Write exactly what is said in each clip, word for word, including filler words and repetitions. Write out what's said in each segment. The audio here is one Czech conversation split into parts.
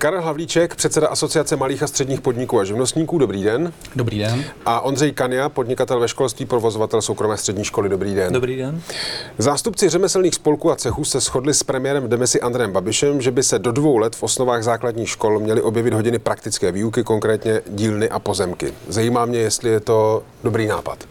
Karel Havlíček, předseda Asociace malých a středních podniků a živnostníků, dobrý den. Dobrý den. A Ondřej Kania, podnikatel ve školství, provozovatel soukromé střední školy, dobrý den. Dobrý den. Zástupci řemeslných spolků a cechů se shodli s premiérem v demisi Andrejem Babišem, že by se do dvou let v osnovách základních škol měly objevit hodiny praktické výuky, konkrétně dílny a pozemky. Zajímá mě, jestli je to dobrý nápad.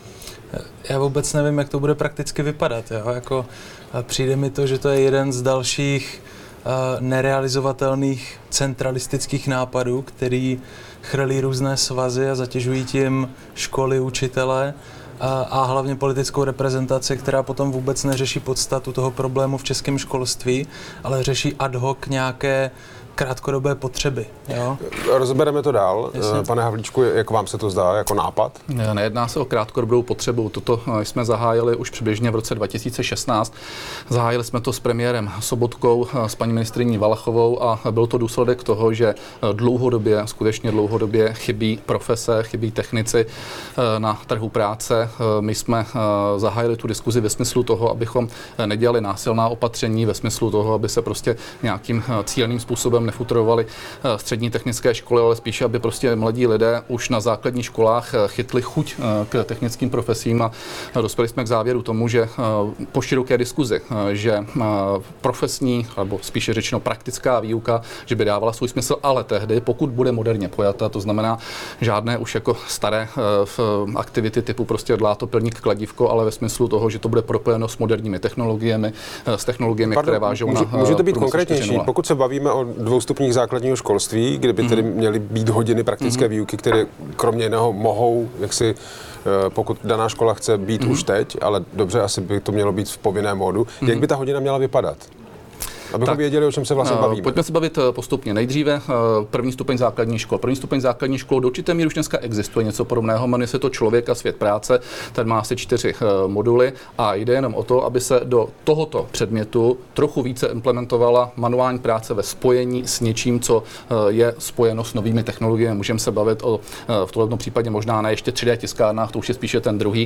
Já vůbec nevím, jak to bude prakticky vypadat. Jo? Jako, přijde mi to, že to je jeden z dalších uh, nerealizovatelných centralistických nápadů, který chrlí různé svazy a zatěžují tím školy, učitele a, a hlavně politickou reprezentaci, která potom vůbec neřeší podstatu toho problému v českém školství, ale řeší ad hoc nějaké krátkodobé potřeby. Jo? Rozebereme to dál. Jasně. Pane Havlíčku, jak vám se to zdá jako nápad? Nejedná se o krátkodobou potřebu. Toto jsme zahájili už přibližně v roce dva tisíce šestnáct. Zahájili jsme to s premiérem Sobotkou, s paní ministryní Valachovou a byl to důsledek toho, že dlouhodobě, skutečně dlouhodobě chybí profese, chybí technici na trhu práce. My jsme zahájili tu diskuzi ve smyslu toho, abychom nedělali násilná opatření, ve smyslu toho, aby se prostě nějakým cíleným způsobem nefuturovali střední technické školy, ale spíše, aby prostě mladí lidé už na základních školách chytli chuť k technickým profesím a dospěli jsme k závěru tomu, že po široké diskuzi, že profesní, nebo spíše řečeno praktická výuka, že by dávala svůj smysl, ale tehdy, pokud bude moderně pojata, to znamená žádné už jako staré aktivity typu prostě dlátopilník, kladívko, ale ve smyslu toho, že to bude propojeno s moderními technologiemi, s technologiemi, Pardon, které vážou může, na může to být konkrétnější? Pokud se bavíme o dvou stupních základního školství, kde by tedy měly být hodiny praktické výuky, které kromě jiného mohou, jak si, pokud daná škola chce být mm-hmm. už teď, ale dobře, asi by to mělo být v povinném módu. Mm-hmm. Jak by ta hodina měla vypadat? Abychom tak věděli, o čem se vlastně bavíme. Pojďme se bavit postupně. Nejdříve první stupeň základní škol. První stupeň základní škol do určité míry už dneska existuje něco podobného, jmenuje se to Člověk a svět práce. Ten má asi čtyři moduly a jde jenom o to, aby se do tohoto předmětu trochu více implementovala manuální práce ve spojení s něčím, co je spojeno s novými technologiemi. Můžeme se bavit o v tomto případě možná ne ještě tři dé tiskárnách, to už je spíše ten druhý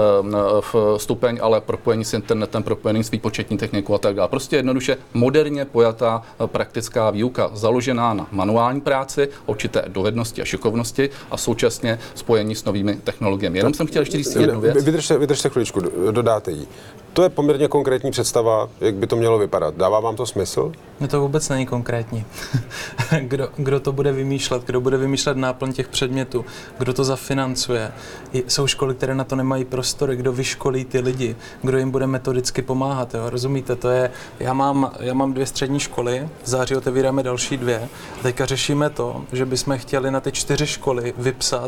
stupeň, ale propojení s internetem, propojení s výpočetní technikou a tak dále. Prostě jednoduše moderně pojatá praktická výuka, založená na manuální práci, určité dovednosti a šikovnosti a současně spojení s novými technologiemi. Jenom jsem chtěl ještě říct jednu věc. Vydržte, vydržte chviličku, dodáte jí. To je poměrně konkrétní představa, jak by to mělo vypadat. Dává vám to smysl? No to vůbec není konkrétní. kdo, kdo to bude vymýšlet, kdo bude vymýšlet náplň těch předmětů, kdo to zafinancuje. Jsou školy, které na to nemají prostory, kdo vyškolí ty lidi, kdo jim bude metodicky pomáhat. Jo? Rozumíte, to je, já mám, já mám dvě střední školy, v září otevíráme další dvě. A teďka řešíme to, že bychom chtěli na ty čtyři školy vypsat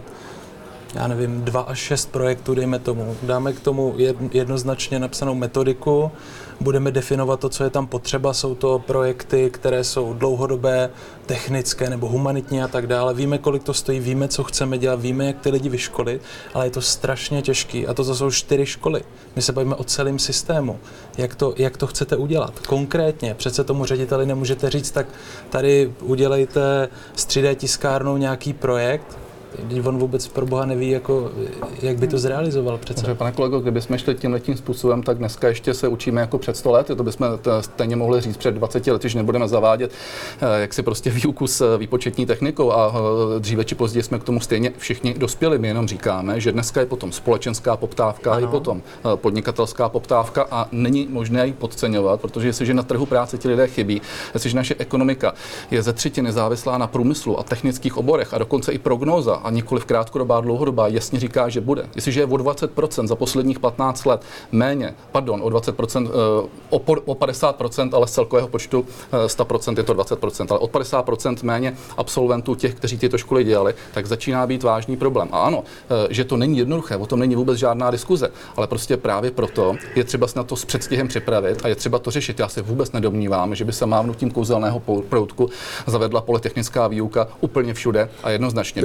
já nevím, dva až šest projektů, dejme tomu. Dáme k tomu jednoznačně napsanou metodiku, budeme definovat to, co je tam potřeba. Jsou to projekty, které jsou dlouhodobé, technické nebo humanitní a tak dále. Víme, kolik to stojí, víme, co chceme dělat, víme, jak ty lidi vyškolit, ale je to strašně těžký. A to, to jsou čtyři školy. My se bavíme o celém systému. Jak to, jak to chcete udělat? Konkrétně. Přece tomu řediteli nemůžete říct, tak tady udělejte s tři dé tiskárnou nějaký projekt, když on vůbec pro boha neví, jako, jak by to zrealizoval přece. Dobře, pane kolego, kdybychom šli tímhletím způsobem, tak dneska ještě se učíme jako před sto let, to bychom stejně mohli říct před dvaceti lety, že nebudeme zavádět jak si prostě výuku s výpočetní technikou a dříve či později jsme k tomu stejně všichni dospěli. My jenom říkáme, že dneska je potom společenská poptávka, ano. Je potom podnikatelská poptávka a není možné ji podceňovat, protože jestliže na trhu práce ti lidé chybí, jestliže naše ekonomika je ze třetiny závislá na průmyslu a technických oborech a dokonce i prognóza a nikoliv krátkodobá, dlouhodobá, jasně říká, že bude. Jestliže je o dvacet procent za posledních patnáct let méně, pardon, o dvacet procent, o, o padesát procent, ale z celkového počtu sto procent je to dvacet procent, ale o padesát procent méně absolventů těch, kteří tyto školy dělali, tak začíná být vážný problém. A ano, že to není jednoduché, o tom není vůbec žádná diskuze, ale prostě právě proto je třeba se na to s předstihem připravit a je třeba to řešit. Já se vůbec nedomnívám, že by se mávnutím kouzelného proutku zavedla polytechnická výuka úplně všude a jednoznačně. Bylo by to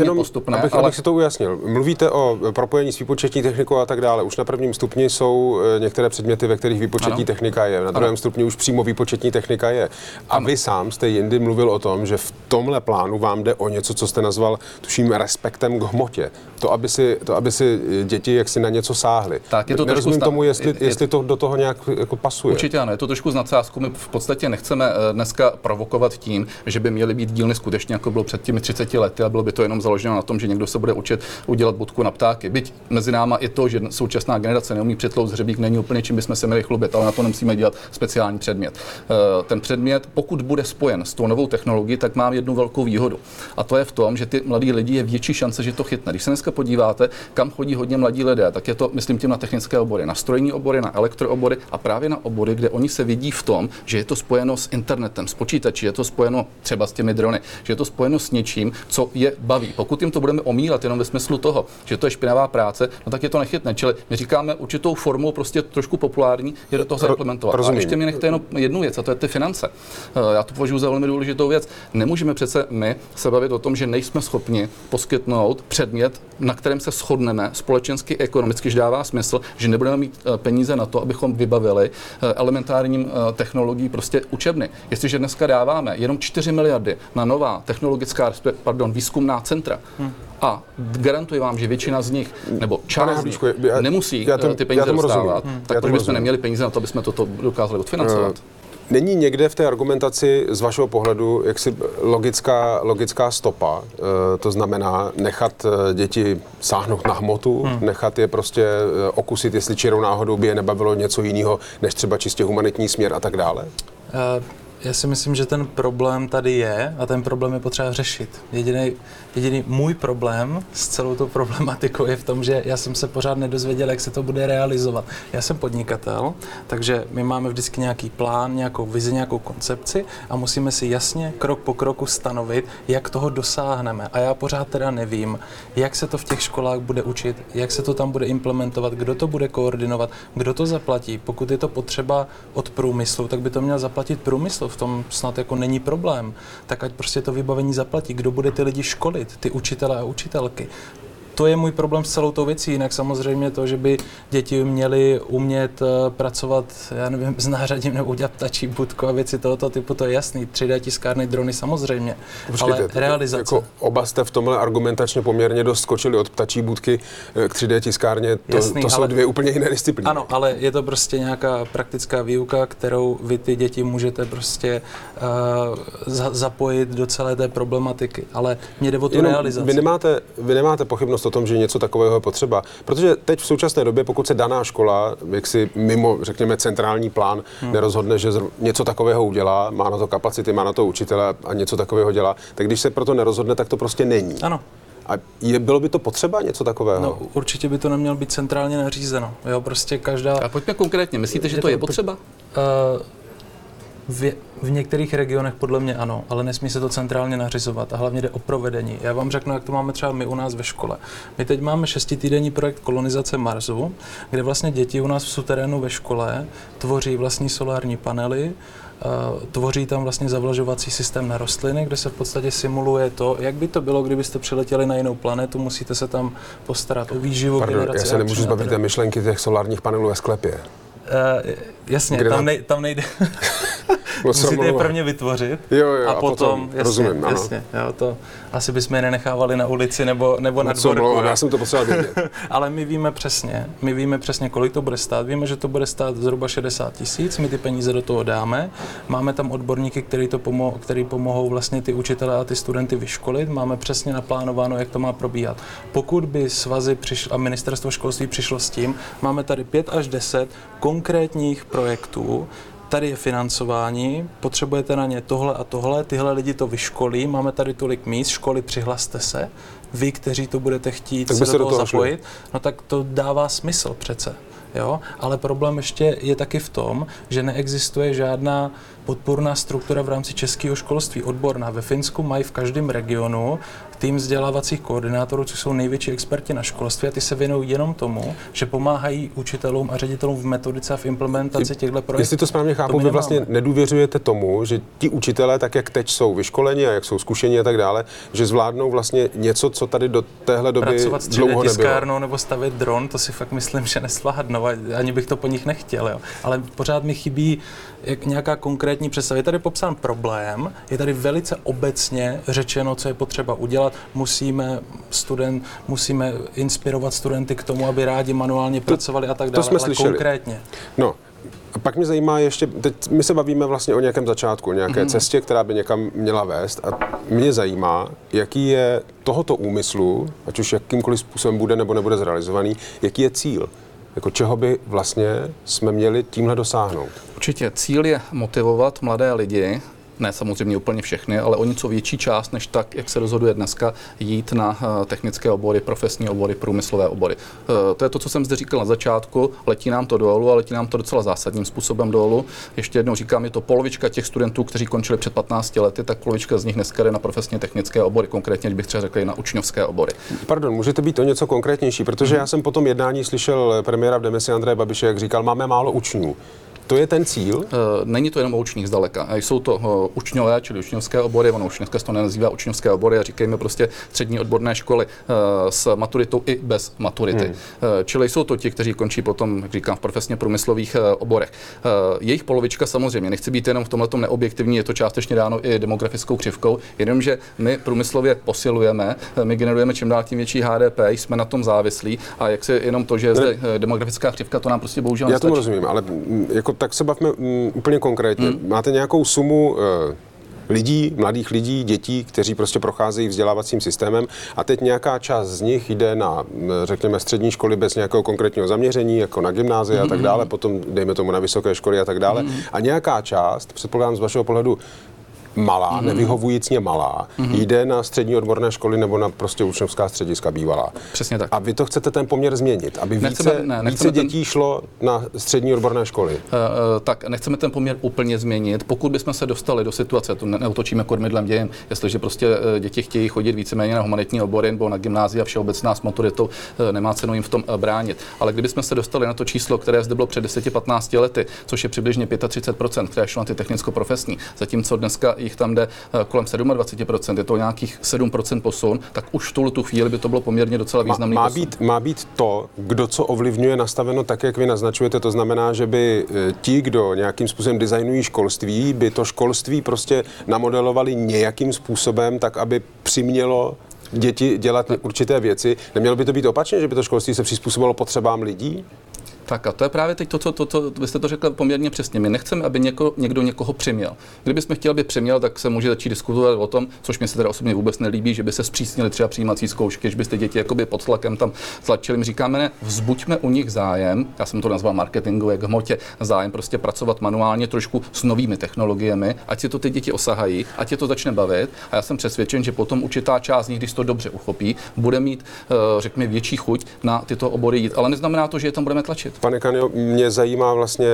Jenom, postupné. Abych, ale... abych si to ujasnil. Mluvíte o propojení s výpočetní technikou a tak dále. Už na prvním stupni jsou některé předměty, ve kterých výpočetní ano. technika je. Na druhém ano. stupni už přímo výpočetní technika je. A ano. vy sám jste jindy mluvil o tom, že v tomhle plánu vám jde o něco, co jste nazval, tuším, respektem k hmotě. To, aby si, to, aby si děti jaksi na něco sáhly. Tak je to Nerozumím sta- tomu, jestli, je, je, jestli to do toho nějak jako pasuje. Určitě ano, je to trošku s nadsázkou. My v podstatě nechceme dneska provokovat tím, že by měly být dílny skutečně jako bylo před těmi třiceti lety a bylo by to jenom založeno na tom, že někdo se bude učit udělat budku na ptáky. Byť mezi náma je to, že současná generace neumí přetlout hřebík, není úplně čím bychom se měli chlubit, ale na to nemusíme dělat speciální předmět. Ten předmět, pokud bude spojen s tou novou technologií, tak má jednu velkou výhodu. A to je v tom, že ty mladí lidi je větší šance, že to chytne. Když se dneska podíváte, kam chodí hodně mladí lidé, tak je to, myslím, tím na technické obory, na strojní obory, na elektroobory a právě na obory, kde oni se vidí v tom, že je to spojeno s internetem, s počítači, je to spojeno třeba s těmi drony, že je to spojeno s něčím, co je baví. Pokud jim to budeme omílat jenom ve smyslu toho, že to je špinavá práce, no tak je to nechytne. Čili my říkáme určitou formou prostě trošku populární, je do toho zaimplementovat. A ještě mi nechte jenom jednu věc, a to je ty finance. Já to považuji za velmi důležitou věc. Nemůžeme přece my se bavit o tom, že nejsme schopni poskytnout předmět, na kterém se shodneme společensky, ekonomicky, že dává smysl, že nebudeme mít peníze na to, abychom vybavili elementárním technologií prostě učebny. Jestliže dneska dáváme jenom čtyři miliardy na nová technologická, pardon, výzkumná centra, hmm. a garantuji vám, že většina z nich, nebo část z nich, nemusí já tom, ty peníze dostávat, hmm. tak proč bychom neměli peníze na to, aby jsme toto dokázali odfinancovat? Uh. Není někde v té argumentaci z vašeho pohledu jaksi logická, logická stopa, e, to znamená nechat děti sáhnout na hmotu, hmm. nechat je prostě okusit, jestli čirou náhodou by je nebavilo něco jiného, než třeba čistě humanitní směr a tak dále? Uh. Já si myslím, že ten problém tady je a ten problém je potřeba řešit. Jediný, jediný můj problém s celou tou problematikou je v tom, že já jsem se pořád nedozvěděl, jak se to bude realizovat. Já jsem podnikatel, takže my máme vždycky nějaký plán, nějakou vizi, nějakou koncepci a musíme si jasně krok po kroku stanovit, jak toho dosáhneme. A já pořád teda nevím, jak se to v těch školách bude učit, jak se to tam bude implementovat, kdo to bude koordinovat, kdo to zaplatí. Pokud je to potřeba od průmyslu, tak by to měl zaplatit průmysl. V tom snad jako není problém, tak ať prostě to vybavení zaplatí. Kdo bude ty lidi školit, ty učitele a učitelky? To je můj problém s celou tou věcí, jinak samozřejmě to, že by děti měly umět pracovat, já nevím, s nářadím nebo udělat ptačí budku a věci tohoto typu, to je jasný. tři dé tiskárny, drony samozřejmě, Počkejte, ale realizace. Jako oba jste v tomhle argumentačně poměrně dost skočili od ptačí budky k tři dé tiskárně, to, jasný, to jsou ale, dvě úplně jiné disciplíny. Ano, ale je to prostě nějaká praktická výuka, kterou vy ty děti můžete prostě uh, za, zapojit do celé té problematiky, ale mě jde o tu Jenom realizaci. Vy nemáte, vy nemáte pochybnost o tom, že něco takového je potřeba. Protože teď v současné době, pokud se daná škola, jaksi mimo, řekněme, centrální plán, hmm. nerozhodne, že něco takového udělá, má na to kapacity, má na to učitele a něco takového dělá, tak když se proto nerozhodne, tak to prostě není. Ano. A je, bylo by to potřeba něco takového? No, určitě by to nemělo být centrálně nařízeno. Jo, prostě každá... A pojďme konkrétně, myslíte, že je to je potřeba? Uh, v, v některých regionech podle mě ano, ale nesmí se to centrálně nařizovat a hlavně jde o provedení. Já vám řeknu, jak to máme třeba my u nás ve škole. My teď máme šestitýdenní projekt kolonizace Marsu, kde vlastně děti u nás v suterénu ve škole tvoří vlastní solární panely, Uh, tvoří tam vlastně zavlažovací systém na rostliny, kde se v podstatě simuluje to, jak by to bylo, kdybyste přiletěli na jinou planetu, musíte se tam postarat o výživu, Pardon, generaci. Já se nemůžu zbavit té myšlenky těch solárních panelů ve sklepě. Uh, jasně, tam, na... nej, tam nejde. Musíte je prvně vytvořit jo, jo, a, a potom, potom jasně, rozumím, jasně, jo, to asi bychom je nenechávali na ulici nebo, nebo na dvorku. No, já jsem to potřeboval vědět. Ale my víme přesně, my víme přesně, kolik to bude stát. Víme, že to bude stát zhruba šedesát tisíc, my ty peníze do toho dáme. Máme tam odborníky, který, to pomo- který pomohou vlastně ty učitele a ty studenty vyškolit. Máme přesně naplánováno, jak to má probíhat. Pokud by svazy přišlo, a ministerstvo školství přišlo s tím, máme tady pět až deset konkrétních projektů, tady je financování, potřebujete na ně tohle a tohle, tyhle lidi to vyškolí, máme tady tolik míst, školy, přihlaste se, vy, kteří to budete chtít tak se do toho, toho zapojit, šli. No tak to dává smysl přece. Jo? Ale problém ještě je taky v tom, že neexistuje žádná podpůrná struktura v rámci českého školství, odborná. Ve Finsku mají v každém regionu tým vzdělávacích koordinátorů, což jsou největší experti na školství, a ty se věnují jenom tomu, že pomáhají učitelům a ředitelům v metodice a v implementaci těchto projektů. Jestli to správně chápu, vy vlastně nedůvěřujete tomu, že ti učitelé, tak jak teď jsou vyškoleni a jak jsou zkušení a tak dále, že zvládnou vlastně něco, co tady do téhle doby pracovat s dlouho tiskárnou nebo stavět dron, to si fakt myslím, že nesvládnou, ani bych to po nich nechtěl. Jo. Ale pořád mi chybí jak nějaká konkrétní představa. Je tady popsán problém, je tady velice obecně řečeno, co je potřeba udělat. Musíme student, musíme inspirovat studenty k tomu, aby rádi manuálně to, pracovali a tak dále, to jsme ale slyšeli. Konkrétně. No. Pak mě zajímá ještě, teď my se bavíme vlastně o nějakém začátku, o nějaké mm-hmm. cestě, která by někam měla vést, a mě zajímá, jaký je tohoto úmyslu, ať už jakýmkoliv způsobem bude nebo nebude zrealizovaný, jaký je cíl, jako čeho by vlastně jsme měli tímhle dosáhnout. Určitě cíl je motivovat mladé lidi, ne samozřejmě úplně všechny, ale o něco větší část, než tak, jak se rozhoduje dneska, jít na uh, technické obory, profesní obory, průmyslové obory. Uh, to je to, co jsem zde říkal na začátku, letí nám to dolů a letí nám to docela zásadním způsobem dolů. Ještě jednou říkám, je to polovička těch studentů, kteří končili před patnácti lety, tak polovička z nich dneska jde na profesně technické obory, konkrétně bych třeba řekl i na učňovské obory. Pardon, můžete být o něco konkrétnější, protože mm. já jsem po tom jednání slyšel premiéra v demisi Andreje Babiše, jak říkal, máme málo učňů. To je ten cíl? Není to jenom o učních zdaleka. Jsou to učňové, čili učňovské obory, ono už dneska se to nenazývá učňovské obory, a říkejme prostě střední odborné školy s maturitou i bez maturity. Hmm. Čili jsou to ti, kteří končí potom, jak říkám, v profesně průmyslových oborech. Jejich polovička samozřejmě, nechci být jenom v tomhletom neobjektivní, je to částečně dáno i demografickou křivkou, jenomže my průmyslově posilujeme, my generujeme čím dál tím větší H D P, jsme na tom závislí, a jak se jenom to, že je zde demografická křivka, to nám prostě bohužel nestačí. Já tomu rozumím, ale jako tak se bavme um, úplně konkrétně. Hmm. Máte nějakou sumu uh, lidí, mladých lidí, dětí, kteří prostě procházejí vzdělávacím systémem, a teď nějaká část z nich jde na, řekněme, střední školy bez nějakého konkrétního zaměření, jako na gymnázie hmm. a tak dále, potom dejme tomu na vysoké školy a tak dále. Hmm. A nějaká část, předpokládám z vašeho pohledu, malá, mm-hmm. nevyhovujícně malá, mm-hmm. jde na střední odborné školy nebo na prostě učňovská střediska bývalá. Přesně tak. A vy to chcete ten poměr změnit, aby nechceme, více, ne, více dětí ten... šlo na střední odborné školy? Uh, uh, tak nechceme ten poměr úplně změnit. Pokud bychom se dostali do situace, tu neutočíme kormidlem dějin, jestliže prostě uh, děti chtějí chodit víceméně na humanitní obory nebo na gymnázia všeobecná s maturitou, uh, nemá cenu jim v tom uh, bránit. Ale kdybychom se dostali na to číslo, které zde bylo před deseti patnácti lety, což je přibližně třicet pět procent, které šlo na ty technicko-profesní, zatímco dneska jich tam jde kolem dvacet sedm procent, je to nějakých sedm procent posun, tak už v tuhle tu chvíli by to bylo poměrně docela významný má, má posun. Být, má být to, kdo co ovlivňuje, nastaveno tak, jak vy naznačujete, to znamená, že by ti, kdo nějakým způsobem designují školství, by to školství prostě namodelovali nějakým způsobem, tak aby přimělo děti dělat určité věci. Nemělo by to být opačně, že by to školství se přizpůsobilo potřebám lidí? Tak a to je právě teď to, co to, to, vy jste to řekl poměrně přesně. My nechceme, aby něko, někdo někoho přiměl. Kdybychom chtěli, aby přiměl, tak se může začít diskutovat o tom, což mi se teda osobně vůbec nelíbí, že by se zpřísnily třeba přijímací zkoušky, že byste děti jakoby pod tlakem tam tlačili. My říkáme, ne, vzbuďme u nich zájem, já jsem to nazval marketingu, jak v hmotě, zájem prostě pracovat manuálně trošku s novými technologiemi, ať si to ty děti osahají, ať je to začne bavit, a já jsem přesvědčen, že potom určitá část z nich, když to dobře uchopí, bude mít, řekněme, větší chuť na tyto obory jít, ale neznamená to, že je tam budeme tlačit. Pane Kanio, mě zajímá vlastně,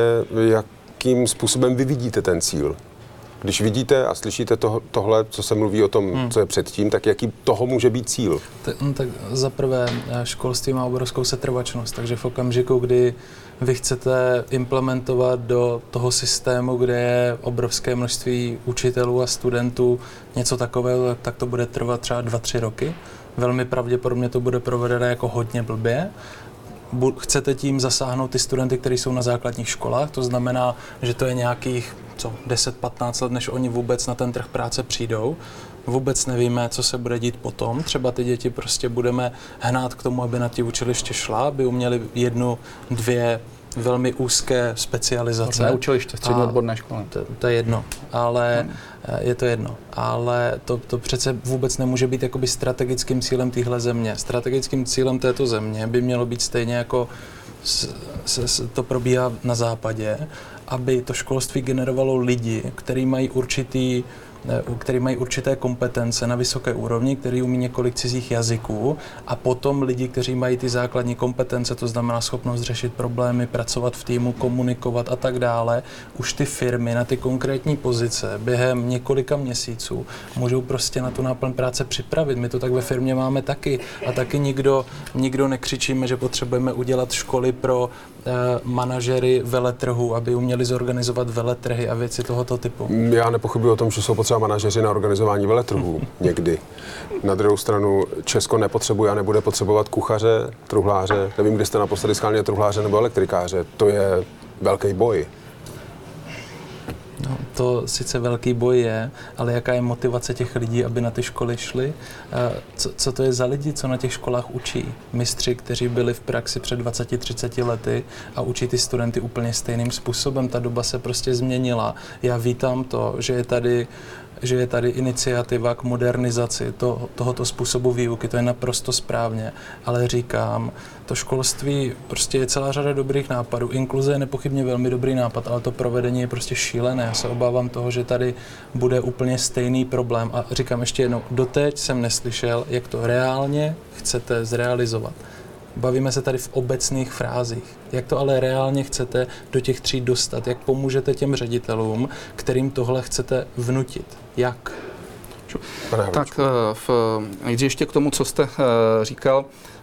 jakým způsobem vy vidíte ten cíl. Když vidíte a slyšíte to, tohle, co se mluví o tom, hmm. co je předtím, tak jaký toho může být cíl? Tak, no, tak za prvé, školství má obrovskou setrvačnost, takže v okamžiku, kdy vy chcete implementovat do toho systému, kde je obrovské množství učitelů a studentů něco takového, tak to bude trvat třeba dva, tři roky. Velmi pravděpodobně to bude provedené jako hodně blbě. Chcete tím zasáhnout ty studenty, kteří jsou na základních školách, to znamená, že to je nějakých co, deset patnáct let, než oni vůbec na ten trh práce přijdou. Vůbec nevíme, co se bude dít potom. Třeba ty děti prostě budeme hnát k tomu, aby na ty učiliště šla, aby uměli jednu, dvě velmi úzké specializace. Na učiliště, střední odborné školy. To, to je jedno, ale hmm. je to jedno. Ale to, to přece vůbec nemůže být jakoby strategickým cílem téhle země. Strategickým cílem této země by mělo být stejně jako s, s, s, to probíhá na západě, aby to školství generovalo lidi, kteří mají určitý který mají určité kompetence na vysoké úrovni, který umí několik cizích jazyků, a potom lidi, kteří mají ty základní kompetence, to znamená schopnost řešit problémy, pracovat v týmu, komunikovat a tak dále, už ty firmy na ty konkrétní pozice během několika měsíců můžou prostě na tu náplň práce připravit. My to tak ve firmě máme taky a taky nikdo, nikdo nekřičíme, že potřebujeme udělat školy pro eh, manažery veletrhu, aby uměli zorganizovat veletrhy a věci tohoto typu. Já nepochybuji o tom, že jsou potřeba manažeři na organizování veletrhů někdy. Na druhou stranu Česko nepotřebuje a nebude potřebovat kuchaře, truhláře. Nevím, kde jste naposledy skáli truhláře nebo elektrikáře. To je velký boj. No, to sice velký boj je, ale jaká je motivace těch lidí, aby na ty školy šli? Co, co to je za lidi, co na těch školách učí? Mistři, kteří byli v praxi před dvaceti třiceti lety a učí ty studenty úplně stejným způsobem. Ta doba se prostě změnila. Já vítám to, že je tady že je tady iniciativa k modernizaci to, tohoto způsobu výuky, to je naprosto správně, ale říkám, to školství prostě je celá řada dobrých nápadů, inkluze je nepochybně velmi dobrý nápad, ale to provedení je prostě šílené, já se obávám toho, že tady bude úplně stejný problém a říkám ještě jednou, doteď jsem neslyšel, jak to reálně chcete zrealizovat. Bavíme se tady v obecných frázích. Jak to ale reálně chcete do těch tříd dostat? Jak pomůžete těm ředitelům, kterým tohle chcete vnutit? Jak? Tak v, ještě k tomu, co jste říkal,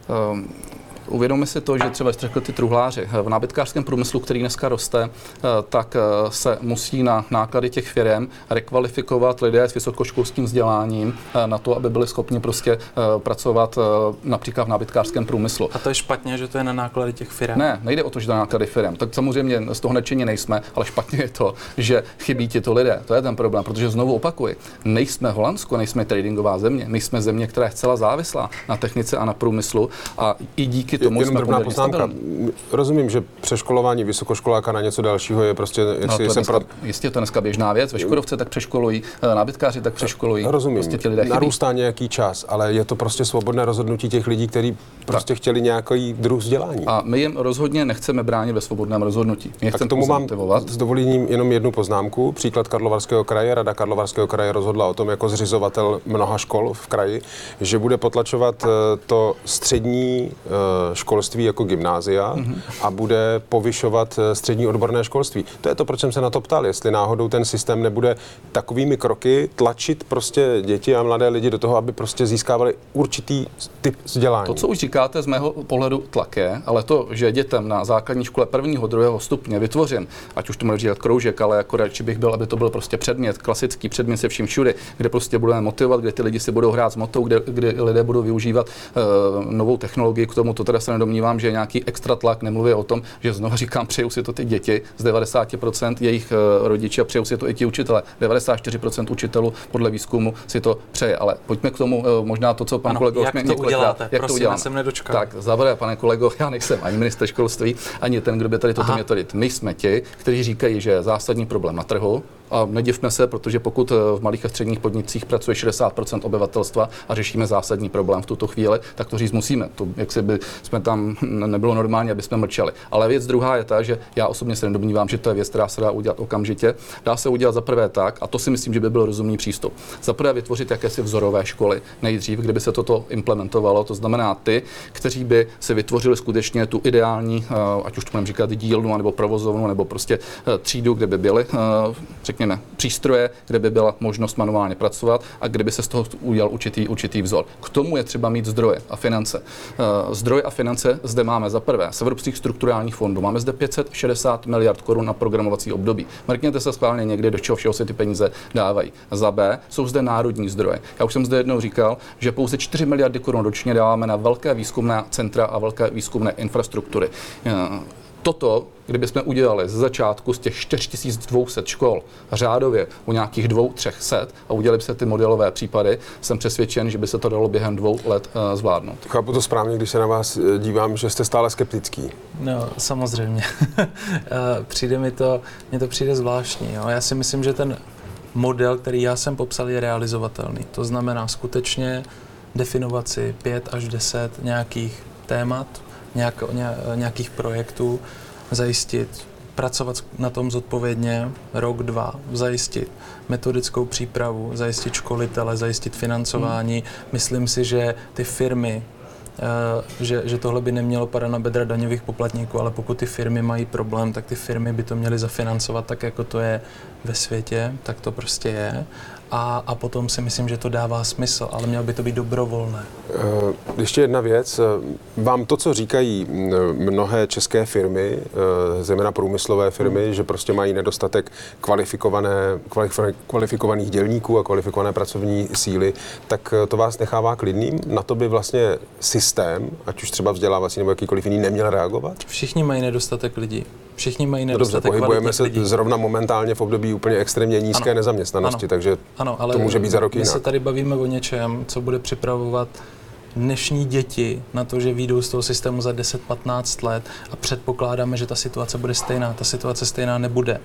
uvědomme si to, že třeba jste řekl ty truhláři. V nábytkářském průmyslu, který dneska roste, tak se musí na náklady těch firem rekvalifikovat lidé s vysokoškolským vzděláním na to, aby byli schopni prostě pracovat například v nábytkářském průmyslu. A to je špatně, že to je na náklady těch firem? Ne, nejde o to, že to je na náklady firem. Tak samozřejmě z toho nadšení nejsme, ale špatně je to, že chybí tito lidé. To je ten problém, protože znovu opakuji, nejsme Holandsko, nejsme tradingová země, my jsme země, která je zcela závislá na technice a na průmyslu a i díky tomu Jenom drobná poznámka. Rozumím, že přeškolování vysokoškoláka na něco dalšího je prostě... Jestli no, to je jsem dneska, pro... Jistě, to je dneska běžná věc. Ve Škodovce tak přeškolují, nábytkáři tak přeškolují. Rozumím. Prostě ti lidé chybí. Narůstá nějaký čas, ale je to prostě svobodné rozhodnutí těch lidí, kteří prostě tak chtěli nějaký druh vzdělání. A my jim rozhodně nechceme bránit ve svobodném rozhodnutí. My tak tomu mám s dovolením jenom jednu poznámku. Příklad Karlovarského kraje. Rada Karlovarského kraje rozhodla o tom jako zřizovatel mnoha škol v kraji, že bude potlačovat to střední školství jako gymnázia mm-hmm. a bude povyšovat střední odborné školství. To je to, proč jsem se na to ptal, jestli náhodou ten systém nebude takovými kroky tlačit prostě děti a mladé lidi do toho, aby prostě získávali určitý typ vzdělání. To, co už říkáte, z mého pohledu tlak je, ale to, že dětem na základní škole prvního, druhého stupně vytvořím, ať už to může říkat kroužek, ale jako radši bych byl, aby to byl prostě předmět, klasický předmět se vším všude, kde prostě budeme motivovat, kde ty lidi si budou hrát s motou, kde, kde lidé budou využívat uh, novou technologii k tomu, to teda se nedomnívám, že nějaký extra tlak, nemluví o tom, že znovu říkám, přeju si to ty děti z devadesát procent jejich uh, rodiči a přeju si to i ti učitelé. devadesát čtyři procent učitelů podle výzkumu si to přeje, ale pojďme k tomu, uh, možná to, co pan ano, kolego jak to uděláte? Jak Prosím, to uděláme? Jsem nedočkal. Tak, zavré, pane kolego, já nejsem ani ministr školství, ani ten, kdo by tady toto měl tvrdit. My jsme ti, kteří říkají, že je zásadní problém na trhu. A nedivme se, protože pokud v malých a středních podnicích pracuje šedesát procent obyvatelstva a řešíme zásadní problém v tuto chvíli, tak to říct musíme. To, jak si by jsme tam nebylo normální, aby jsme mlčeli. Ale věc druhá je ta, že já osobně se nedomnívám, že to je věc, která se dá udělat okamžitě. Dá se udělat za prvé tak, a to si myslím, že by byl rozumný přístup. Za prvé vytvořit jakési vzorové školy nejdřív, kdyby se toto implementovalo, to znamená ty, kteří by si vytvořili skutečně tu ideální, ať už to budeme říkat dílnu, nebo provozovnu, nebo prostě třídu, kde by byly řekněme, přístroje, kde by byla možnost manuálně pracovat a kde by se z toho udělal určitý, určitý vzor. K tomu je třeba mít zdroje a finance. Zdroje a finance zde máme za prvé z evropských strukturálních fondů. Máme zde pět set šedesát miliard korun na programovací období. Mrkněte se schválně někdy, do čeho všeho se ty peníze dávají. Za B jsou zde národní zdroje. Já už jsem zde jednou říkal, že pouze čtyři miliardy korun ročně dáváme na velké výzkumné centra a velké výzkumné infrastruktury. Toto, kdybychom udělali ze začátku z těch čtyři tisíce dvě stě škol řádově u nějakých dvou, třech set a udělali by se ty modelové případy, jsem přesvědčen, že by se to dalo během dvou let uh, zvládnout. Chápu to správně, když se na vás dívám, že jste stále skeptický. No, samozřejmě. Přijde mi to, mně to přijde zvláštní. Jo. Já si myslím, že ten model, který já jsem popsal, je realizovatelný. To znamená skutečně definovat si pět až deset nějakých témat, Nějak, nějakých projektů, zajistit pracovat na tom zodpovědně rok, dva, zajistit metodickou přípravu, zajistit školitele, zajistit financování. Hmm. Myslím si, že ty firmy, Že, že tohle by nemělo padat na bedra daňových poplatníků, ale pokud ty firmy mají problém, tak ty firmy by to měly zafinancovat tak, jako to je ve světě, tak to prostě je. A, a potom si myslím, že to dává smysl, ale mělo by to být dobrovolné. Ještě jedna věc. Vám to, co říkají mnohé české firmy, zejména průmyslové firmy, hmm. že prostě mají nedostatek kvalifikované, kvalifikovaných dělníků a kvalifikované pracovní síly, tak to vás nechává klidným? Na to by vlastně systém, ať už třeba vzdělávací nebo jakýkoliv jiný, neměl reagovat? Všichni mají nedostatek lidí. Všichni mají No nedostatek dobře, pohybujeme se lidí. Zrovna momentálně v období úplně extrémně nízké ano, nezaměstnanosti, ano, takže ano, ale to může být za rok my jinak. se tady bavíme o něčem, co bude připravovat dnešní děti na to, že vyjdou z toho systému za deset patnáct let a předpokládáme, že ta situace bude stejná. Ta situace stejná nebude.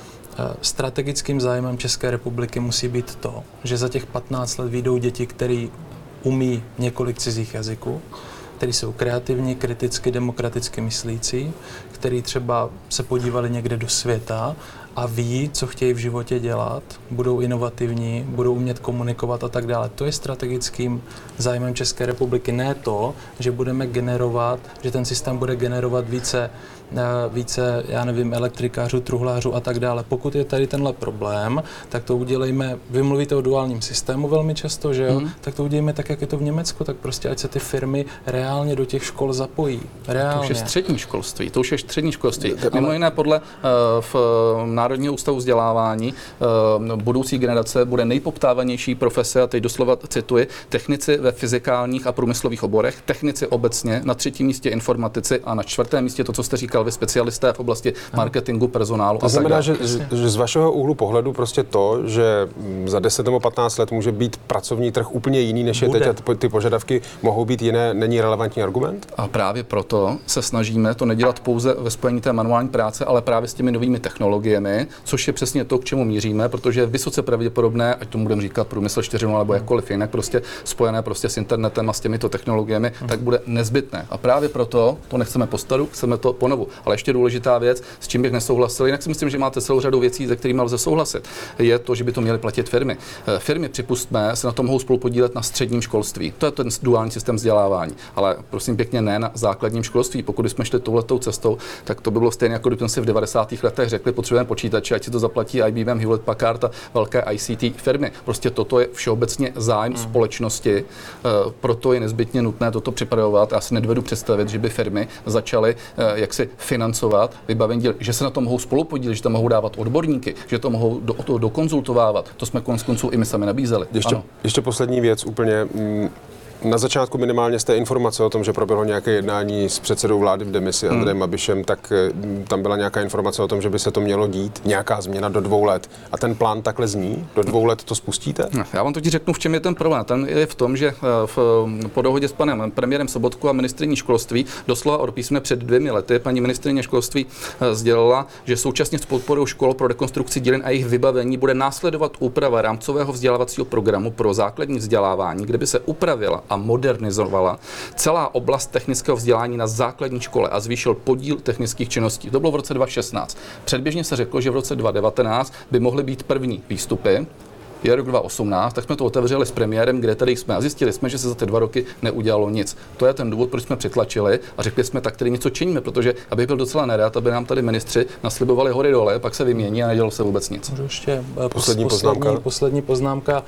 Strategickým zájmem České republiky musí být to, že za těch patnáct let vyjdou děti, které umí několik cizích jazyků, který jsou kreativní, kriticky, demokraticky myslící, který třeba se podívali někde do světa a ví, co chtějí v životě dělat, budou inovativní, budou umět komunikovat a tak dále. To je strategickým zájmem České republiky. Ne to, že budeme generovat, že ten systém bude generovat více, více, já nevím, elektrikářů, truhlářů a tak dále. Pokud je tady tenhle problém, tak to udělejme, vy mluvíte o duálním systému velmi často, že jo? Mm. Tak to udělejme tak, jak je to v Německu, tak prostě ať se ty firmy reálně do těch škol zapojí. Reálně. To už je střední školství, to už je střední školství. Mimo jiné podle uh, v Národního ústavu vzdělávání uh, budoucí generace bude nejpoptávanější profese, a teď doslova cituji, technici ve fyzikálních a průmyslových oborech, technici obecně, na třetím místě informatici a na čtvrtém místě to, co jste říkal vy, specialisté v oblasti marketingu, personálu. To znamená, že, že z vašeho úhlu pohledu prostě to, že za deset nebo patnáct let může být pracovní trh úplně jiný, než bude. Je teď a ty požadavky mohou být jiné, není relevantní argument? A právě proto se snažíme to nedělat pouze ve spojení té manuální práce, ale právě s těmi novými technologiemi, což je přesně to, k čemu míříme, protože je vysoce pravděpodobné, ať tomu budeme říkat průmysl čtyři tečka nula nebo jakkoliv jinak, prostě spojené prostě s internetem a s těmito technologiemi, hmm. tak bude nezbytné. A právě proto to nechceme po staru, chceme to ponovu. Ale ještě důležitá věc, s čím bych nesouhlasil, jinak si myslím, že máte celou řadu věcí, se kterými lze souhlasit, je to, že by to měly platit firmy. Firmy, připustme, se na tom mohou spolupodílet na středním školství. To je ten duální systém vzdělávání, ale prosím pěkně ne na základním školství. Pokud jsme šli touhletou cestou, tak to by bylo stejné, jako kdybychom si v devadesátých letech řekli, potřebujeme počítače, ať si to zaplatí I B M, Hewlett Packard a velké I C T firmy. Prostě toto je všeobecně zájem hmm. společnosti, proto je nezbytně nutné toto připravovat. Já si nedovedu představit, že by firmy začaly jaksi financovat vybavení, že se na to mohou spolupodílet, že to mohou dávat odborníky, že to mohou do, to dokonzultovávat. To jsme konec konců i my sami nabízeli. Ještě, ještě poslední věc úplně. Na začátku minimálně z té informace o tom, že proběhlo nějaké jednání s předsedou vlády v demisi hmm. Andrejem Babišem, tak tam byla nějaká informace o tom, že by se to mělo dít, nějaká změna do dvou let. A ten plán takhle zní? Do dvou let to spustíte? Já vám totiž řeknu, v čem je ten problém. Ten je v tom, že v, po dohodě s panem premiérem Sobotkou a ministryní školství doslova od písme před dvěmi lety paní ministryně školství sdělila, že současně s podporou škol pro rekonstrukci dílen a jejich vybavení bude následovat úprava rámcového vzdělávacího programu pro základní vzdělávání, kde by se upravila a modernizovala celá oblast technického vzdělání na základní škole a zvýšil podíl technických činností. To bylo v roce dva tisíce šestnáct. Předběžně se řeklo, že v roce dva tisíce devatenáct by mohly být první výstupy. Je rok dva tisíce osmnáct, tak jsme to otevřeli s premiérem, kde tady jsme a zjistili jsme, že se za ty dva roky neudělalo nic. To je ten důvod, proč jsme přitlačili a řekli jsme, tak tady něco činíme, protože abych byl docela nerad, aby nám tady ministři naslibovali hory dole, pak se vymění a nedělalo se vůbec nic. Můžu ještě poslední poznámka. Poslední, poslední poznámka.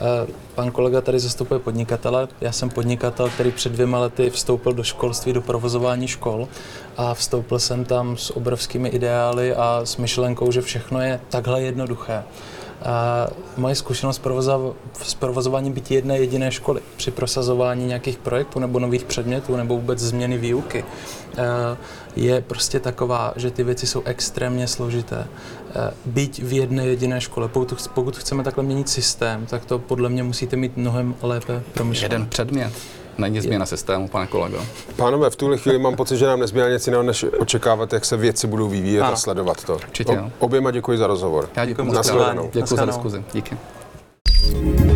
Pan kolega tady zastupuje podnikatele. Já jsem podnikatel, který před dvěma lety vstoupil do školství, do provozování škol a vstoupil jsem tam s obrovskými ideály a s myšlenkou, že všechno je takhle jednoduché. A moje zkušenost s provozováním byť jedné jediné školy při prosazování nějakých projektů nebo nových předmětů nebo vůbec změny výuky je prostě taková, že ty věci jsou extrémně složité. Byť v jedné jediné škole. Pokud, pokud chceme takhle měnit systém, tak to podle mě musíte mít mnohem lépe promyšlené. Jeden předmět. Není změna systému, pane kolego. Pánové, v tuhle chvíli mám pocit, že nám nezbývá nic jiného, než očekávat, jak se věci budou vyvíjet ano. a sledovat to. Určitě, o, oběma děkuji za rozhovor. Já děkuji. Děkuji za diskuzi. Díky.